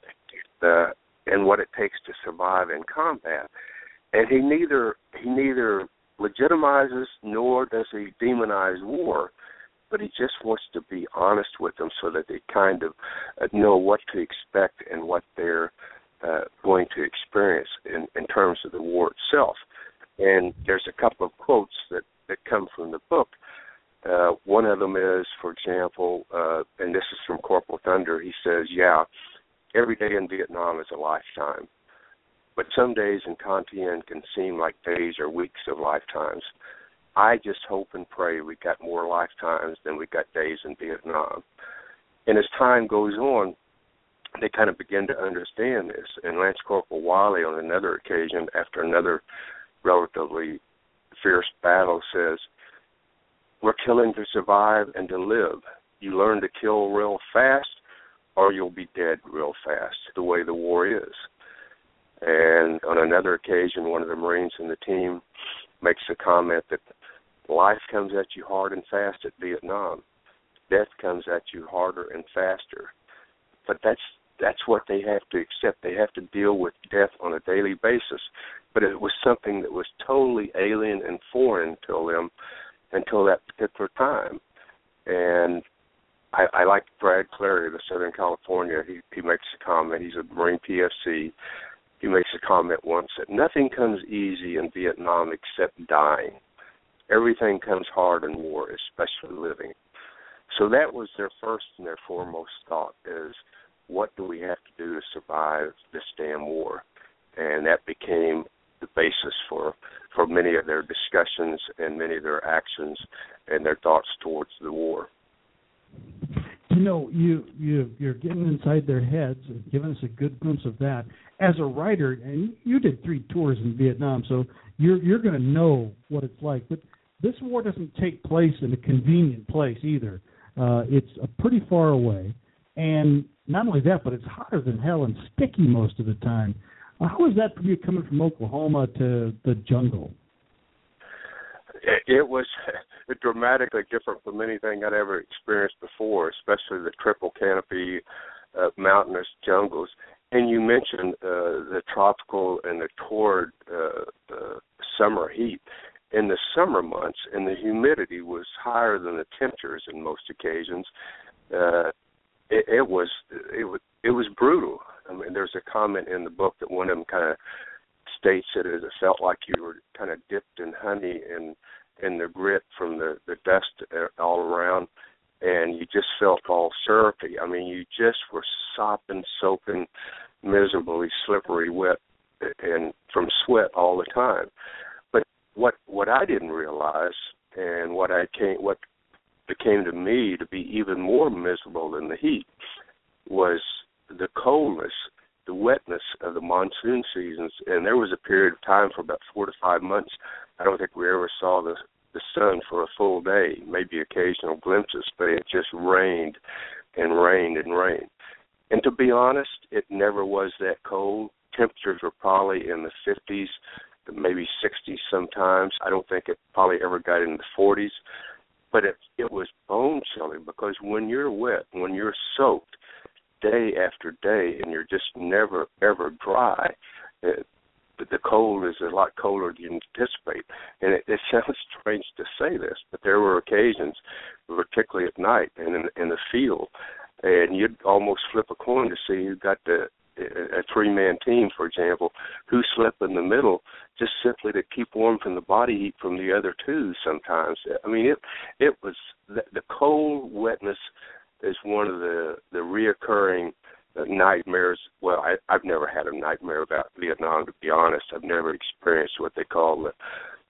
and what it takes to survive in combat. And he neither legitimizes nor does he demonize war, but he just wants to be honest with them so that they kind of know what to expect and what they're going to experience in terms of the war itself. And there's a couple of quotes that come from the book. One of them is, for example, and this is from Corporal Thunder, he says, yeah, every day in Vietnam is a lifetime, but some days in Con Thien can seem like days or weeks of lifetimes. I just hope and pray we got more lifetimes than we got days in Vietnam. And as time goes on, they kind of begin to understand this. And Lance Corporal Wiley, on another occasion, after another relatively fierce battle, says, we're killing to survive and to live. You learn to kill real fast or you'll be dead real fast, the way the war is. And on another occasion, one of the Marines in the team makes a comment that life comes at you hard and fast at Vietnam. Death comes at you harder and faster. But that's what they have to accept. They have to deal with death on a daily basis. But it was something that was totally alien and foreign to them until that particular time. And I like Brad Clary of Southern California. He makes a comment. He's a Marine PFC. He makes a comment once that nothing comes easy in Vietnam except dying. Everything comes hard in war, especially living. So that was their first and their foremost thought is, what do we have to do to survive this damn war? And that became the basis for many of their discussions and many of their actions and their thoughts towards the war. You know, you're getting inside their heads and giving us a good glimpse of that. As a writer, and you did 3 tours in Vietnam, so you're going to know what it's like. But this war doesn't take place in a convenient place either. It's pretty far away. And not only that, but it's hotter than hell and sticky most of the time. How is that for you coming from Oklahoma to the jungle? It was dramatically different from anything I'd ever experienced before, especially the triple canopy mountainous jungles. And you mentioned the tropical and the torrid summer heat. In the summer months, and the humidity was higher than the temperatures in most occasions. It was brutal. I mean, there's a comment in the book that one of them kind of states that it felt like you were kind of dipped in honey and the grit from the dust all around, and you just felt all syrupy. I mean, you just were sopping, soaking, miserably slippery, wet, and from sweat all the time. But what I didn't realize, and what became to me to be even more miserable than the heat, was the coldness, the wetness of the monsoon seasons. And there was a period of time for about 4 to 5 months, I don't think we ever saw the sun for a full day, maybe occasional glimpses, but it just rained and rained and rained. And to be honest, it never was that cold. Temperatures were probably in the 50s, maybe 60s sometimes. I don't think it probably ever got into the 40s. But it was bone-chilling because when you're wet, when you're soaked day after day and you're just never, ever dry, the cold is a lot colder than you anticipate. And it sounds strange to say this, but there were occasions, particularly at night and in the field, and you'd almost flip a coin to see who got a 3-man team, for example, who slept in the middle just simply to keep warm from the body heat from the other 2 sometimes. I mean, it was the cold wetness is one of the reoccurring nightmares. Well, I've never had a nightmare about Vietnam, to be honest. I've never experienced what they call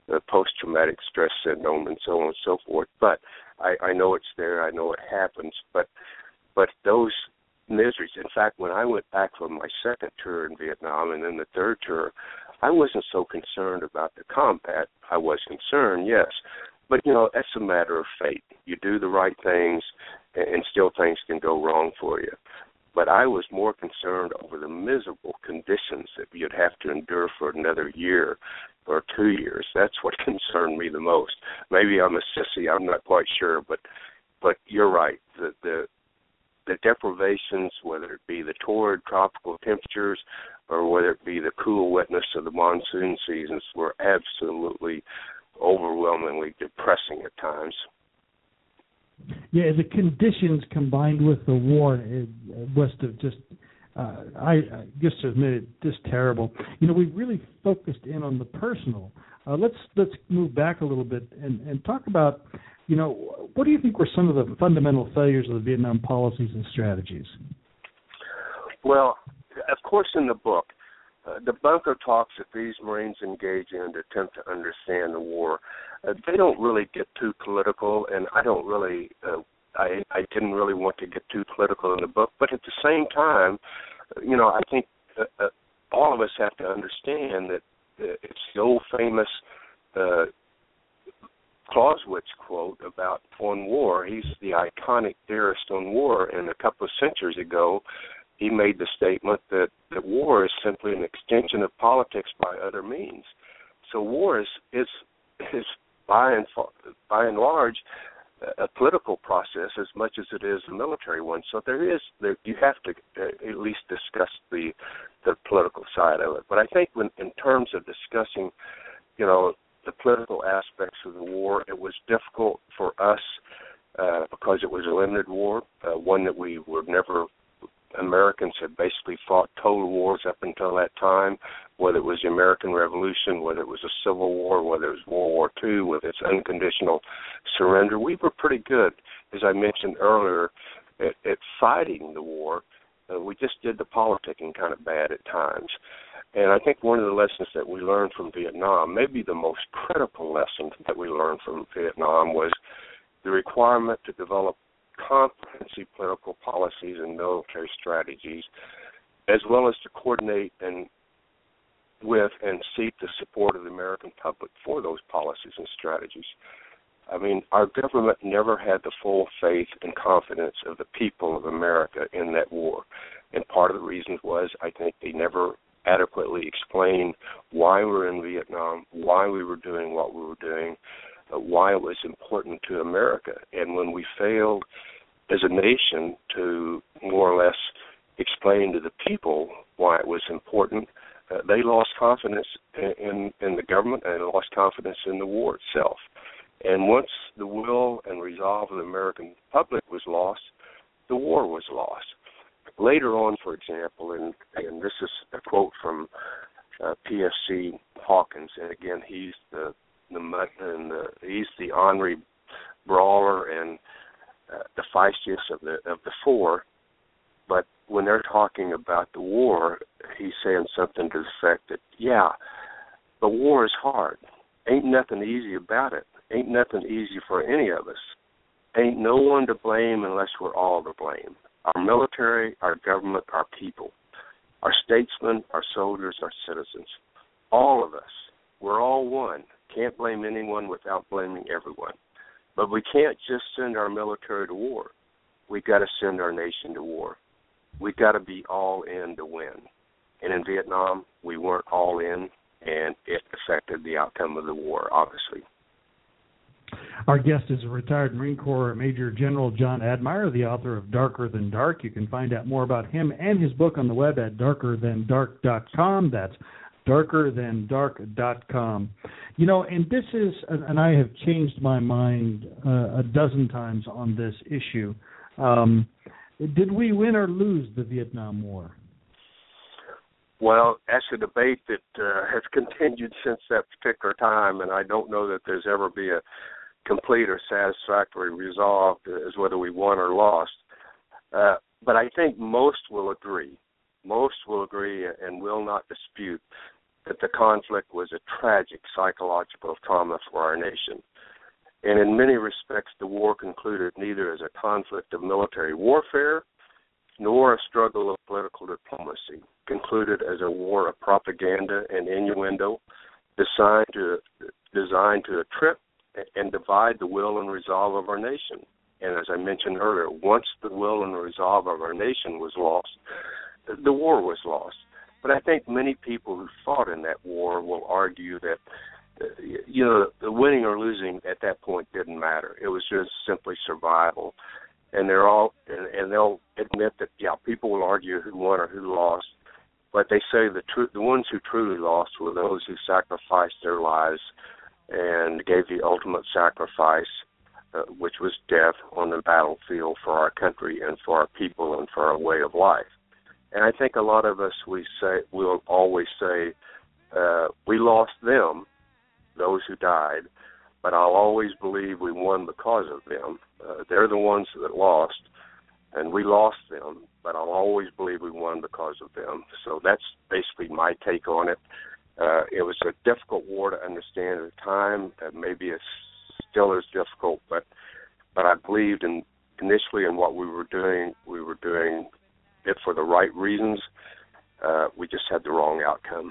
post-traumatic stress syndrome and so on and so forth. But I know it's there. I know it happens. But those miseries, in fact, when I went back from my second tour in Vietnam and then the third tour, I wasn't so concerned about the combat. I was concerned, yes. But, that's a matter of fate. You do the right things, and still things can go wrong for you. But I was more concerned over the miserable conditions that you'd have to endure for another year or 2 years. That's what concerned me the most. Maybe I'm a sissy. I'm not quite sure. But you're right. The deprivations, whether it be the torrid tropical temperatures or whether it be the cool wetness of the monsoon seasons, were absolutely overwhelmingly depressing at times. Yeah, the conditions combined with the war, it must have just, I just to admit it, just terrible. We really focused in on the personal. Let's move back a little bit and talk about, what do you think were some of the fundamental failures of the Vietnam policies and strategies? Well, of course, in the book, the bunker talks that these Marines engage in to attempt to understand the war, they don't really get too political, and I don't really, I didn't really want to get too political in the book. But at the same time, I think all of us have to understand that it's the old famous Clausewitz quote about on war. He's the iconic theorist on war, and a couple of centuries ago, he made the statement that war is simply an extension of politics by other means. So war is by and large a political process as much as it is a military one. So you have to at least discuss the political side of it. But I think in terms of discussing, the political aspects of the war, it was difficult for us because it was a limited war, one that we were never. Americans had basically fought total wars up until that time, whether it was the American Revolution, whether it was a Civil War, whether it was World War II with its unconditional surrender. We were pretty good, as I mentioned earlier, at fighting the war. We just did the politicking kind of bad at times. And I think one of the lessons that we learned from Vietnam, maybe the most critical lesson that we learned from Vietnam, was the requirement to develop comprehensive political policies and military strategies, as well as to coordinate with and seek the support of the American public for those policies and strategies. I mean, our government never had the full faith and confidence of the people of America in that war. And part of the reason was, I think, they never adequately explained why we were in Vietnam, why we were doing what we were doing, why it was important to America. And when we failed as a nation to more or less explain to the people why it was important, they lost confidence in the government and lost confidence in the war itself. And once the will and resolve of the American public was lost, the war was lost. Later on, for example, and this is a quote from PFC Hawkins, and again, he's he's the ornery brawler and the feistiest of the four. But when they're talking about the war, he's saying something to the effect that, yeah, the war is hard. Ain't nothing easy about it. Ain't nothing easy for any of us. Ain't no one to blame unless we're all to blame. Our military, our government, our people, our statesmen, our soldiers, our citizens, all of us. We're all one. Can't blame anyone without blaming everyone. But we can't just send our military to war. We've got to send our nation to war. We've got to be all in to win. And in Vietnam, we weren't all in, and it affected the outcome of the war, obviously. Our guest is a retired Marine Corps Major General John Admire, the author of Darker Than Dark. You can find out more about him and his book on the web at darkerthandark.com. That's darkerthandark.com. You know, and this is, and I have changed my mind a dozen times on this issue. Did we win or lose the Vietnam War? Well, that's a debate that has continued since that particular time, and I don't know that there's ever be a complete or satisfactory resolve as whether we won or lost. But I think most will agree and will not dispute that the conflict was a tragic psychological trauma for our nation. And in many respects, the war concluded neither as a conflict of military warfare nor a struggle of political diplomacy, concluded as a war of propaganda and innuendo designed to trip and divide the will and resolve of our nation. And as I mentioned earlier, once the will and resolve of our nation was lost, the war was lost. But I think many people who fought in that war will argue that, the winning or losing at that point didn't matter. It was just simply survival. And they'll admit that, people will argue who won or who lost, but they say the ones who truly lost were those who sacrificed their lives and gave the ultimate sacrifice, which was death on the battlefield for our country and for our people and for our way of life. And I think a lot of us we'll always say we lost them, those who died, but I'll always believe we won because of them. They're the ones that lost, and we lost them, but I'll always believe we won because of them. So that's basically my take on it. It was a difficult war to understand at the time. Maybe it still is difficult, but I believed initially in what we were doing. We were doing it for the right reasons. We just had the wrong outcome.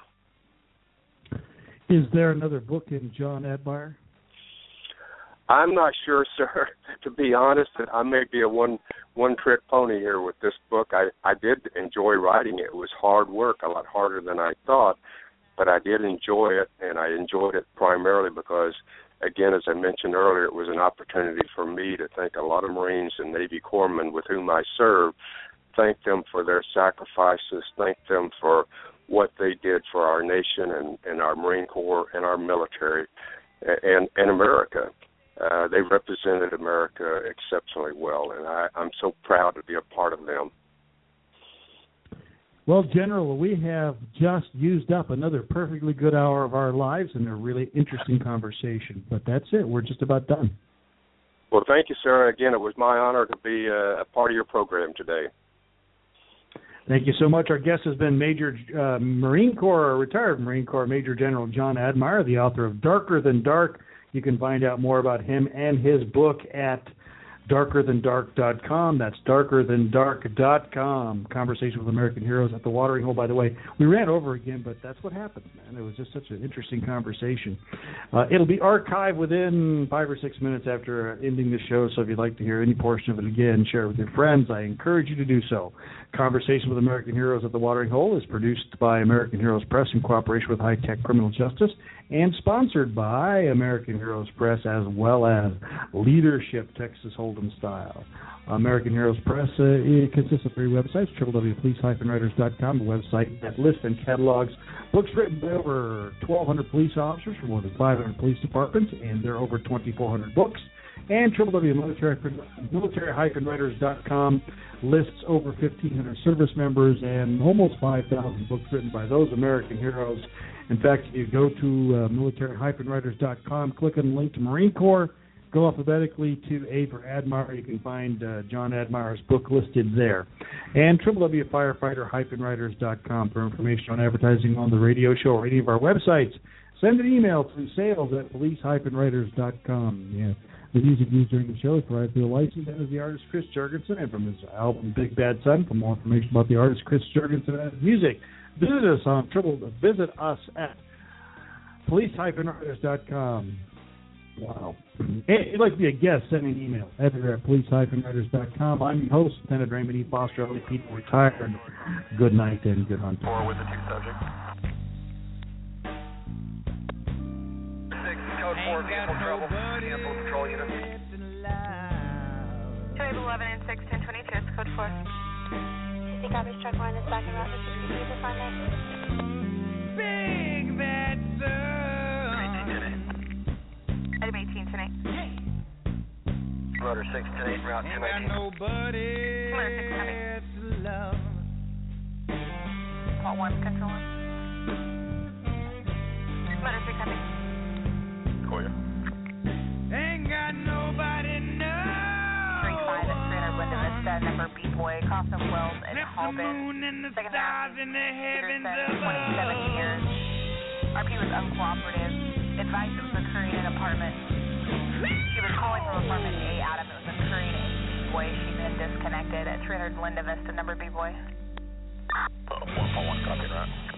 Is there another book in John Admire? I'm not sure, sir. To be honest, I may be a one-trick pony here with this book. I did enjoy writing it. It was hard work, a lot harder than I thought, but I did enjoy it, and I enjoyed it primarily because, again, as I mentioned earlier, it was an opportunity for me to thank a lot of Marines and Navy corpsmen with whom I served, thank them for their sacrifices, thank them for what they did for our nation and our Marine Corps and our military and America. They represented America exceptionally well, and I'm so proud to be a part of them. Well, General, we have just used up another perfectly good hour of our lives and a really interesting conversation. But that's it. We're just about done. Well, thank you, sir. Again, it was my honor to be a part of your program today. Thank you so much. Our guest has been retired Marine Corps Major General John Admire, the author of Darker Than Dark. You can find out more about him and his book at darkerthandark.com. That's darkerthandark.com. Conversation with American Heroes at the Watering Hole. By the way, we ran over again, but that's what happens, man. It was just such an interesting conversation. It'll be archived within 5 or 6 minutes after ending the show, so if you'd like to hear any portion of it again, share it with your friends. I encourage you to do so. Conversation with American Heroes at the Watering Hole is produced by American Heroes Press in cooperation with High Tech Criminal Justice and sponsored by American Heroes Press as well as Leadership Texas Hold'em Style. American Heroes Press consists of 3 websites, www.police-writers.com, a website that lists and catalogs books written by over 1,200 police officers from more than 500 police departments, and there are over 2,400 books. And www.military-writers.com lists over 1,500 service members and almost 5,000 books written by those American heroes. In fact, if you go to military-writers.com, click on the link to Marine Corps, go alphabetically to A for Admire. You can find John Admire's book listed there. And www.firefighter-writers.com for information on advertising on the radio show or any of our websites. Send an email to sales@police-writers.com. Yeah. The music used during the show is provided through a license and is the artist Chris Jurgensen and from his album Big Bad Son. For more information about the artist Chris Jurgensen and his music, visit us at police-writers.com. Wow. Hey, if you'd like to be a guest, send me an email. Editor at police-writers.com. I'm your host, Lieutenant Raymond E. Foster, LAPD retired. Good night and good hunt. 4 with the 2 subjects. 6, code 4, vehicle trouble. Cancel patrol unit. 211 and 6, 1022, it's code 4. CC copies, truck 1 is back and route to 63 for Friday. Big Bad Son. Item 18 tonight. Rotor 610, route 219. Ain't got nobody to love. Call 1, control 1. Motor 3 copy. Courier. Ain't got nobody, no. 35 at 300 Linda Vista, number B-Boy, Costa Wells, and Left the Halbin. moon and the Second stars half, in the heavens Peterson, above. 27 years. RP was uncooperative. Advised it was occurring in an apartment. She was calling from apartment A, Adam. It was occurring in B-Boy. She then disconnected at 300 Linda Vista, number B-Boy. 141, copy that.